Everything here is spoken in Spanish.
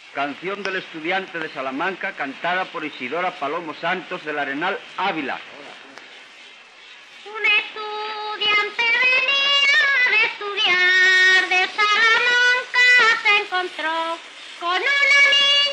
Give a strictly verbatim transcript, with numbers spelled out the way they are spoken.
Canción del estudiante de Salamanca, cantada por Isidora Palomo Santos del Arenal, Ávila. Un estudiante venía de estudiar de Salamanca, se encontró con una niña